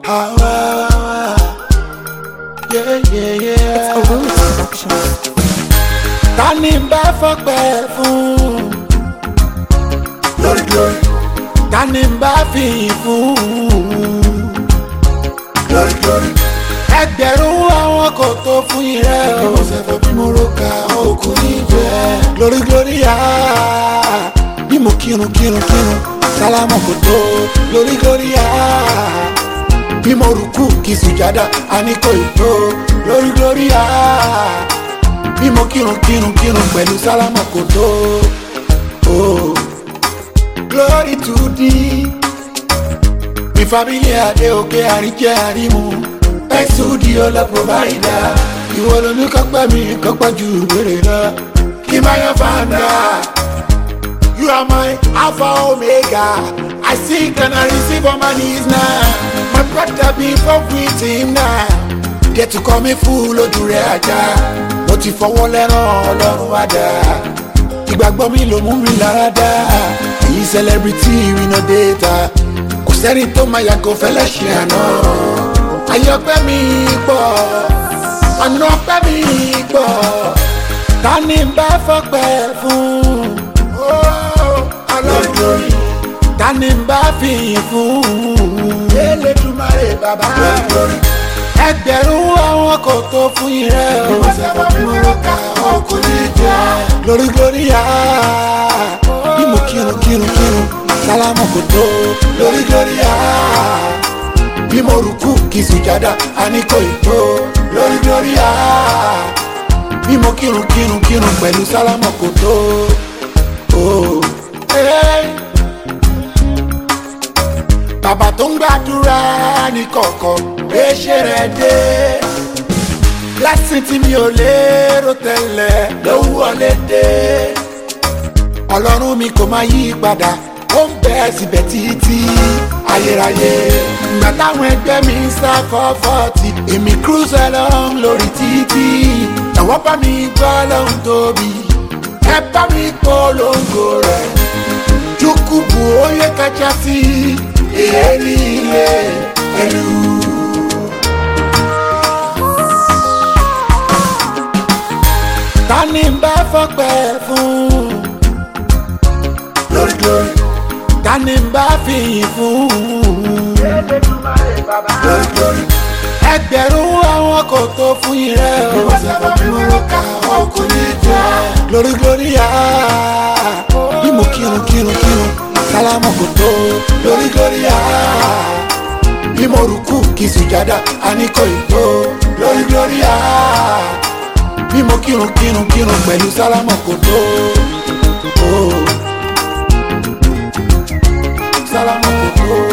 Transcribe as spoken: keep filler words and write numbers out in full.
Ah, ah, ah. Yeah, yeah, yeah. It's a Rose production. Tani bá fọpẹ́ fún glory glory. Tani bá fìyìn fún glory glory. Ẹgbẹ̀rún àwọn kò tó fún ìrẹ́ o. Bí mo ṣe fẹ́ bí mo ro ka òkú níbẹ̀. Glory glory ah. Bí mo kírun kírun kírun sálámù kò tó. Glory glory ah. Bí mo rùkú kí sùjádà àní kò ì tó. Glory glory ah. Bí mo kírun kírun kírun pẹ̀lú sálámù kò tó. Oh. Glory to thee. Mi familia adé òkè àríjẹ́ àrímu. Thanks to the Ola provider. Ìwọ ló ní kápẹ́ mi kápẹ́ ju ìbéèrè lọ. Kí máa yan fanda. You are my Alpha Omega. I seek and I receive on my knees now. My brother be from with him now. Get to call me fool ojú rẹ̀ ajá. Mo ti fọwọ́ lẹ́ràn ọlọ́run àdá. Ìgbàgbọ́ mi ló mú mi lára dá. Èyí celebrity we no data. Kò sẹ́ni tó máa yàgò fẹ́lẹ́ ṣe àná. Ayọ̀pẹ́ mi pọ̀, ọ̀nà ọpẹ́ mi pọ̀. Tani bá fọpẹ́ fún? Alóòjòyìn. Tani bá fìyìn fún? Elédùmarè bàbá. Ẹgbẹ̀rún àwọn kò tó fún ìrẹ́ o. Bí mo ṣe fọ́ bí mo rò ká ọkùnrin jẹ́. Glory glory ah. Bí mo kírun kírun kírun sálámù kò tó. Glory glory ah. Bí mo rùkú kí sùjádà àní kò ì tó. Glory glory ah. Bí mo kírun kírun kírun pẹ̀lú sálámù kò tó. Oh. Hey. Bàbá tó ń gbàdúrà ní kọ̀ọ̀kan gbéṣẹ́ rẹ̀ dé. Blessing tí mi ò lérò tẹ́lẹ̀ ló ń wọlé dé. Ọlọ́run mi kò máa yí padà, ó ń bẹ síbẹ̀ títí ayérayé. Ìgbà táwọn ẹgbẹ́ mi ń sá fọ́fọ́tì, èmi cruise along lórí títì. Ẹ̀wọ́n bá mi gbọ́ lóhun tóbi, ẹ bá mi polongo rẹ̀. Chukwubu oyè kájà sí ìyẹ́lì ilé ẹlú. Tani bá fọpẹ́ fún? Glory glory. Tani bá fìyìn fún? Glory glory. Ẹgbẹ̀rún àwọn kò tó fún ìrẹ́ o. Bí mo ṣe fọ́ bí mo rò ká ọkùnrin jẹ́. Glory glory ah. Bí mo kírun kírun kírun sálámù kò tó. Glory glory ah. Bí mo rùkú kí sùjádà àní kò ì tó. Glory glory ah. Bí mo kírun kírun kírun pẹ̀lú sálámù kò tó. Oh. Sálámù kò tó.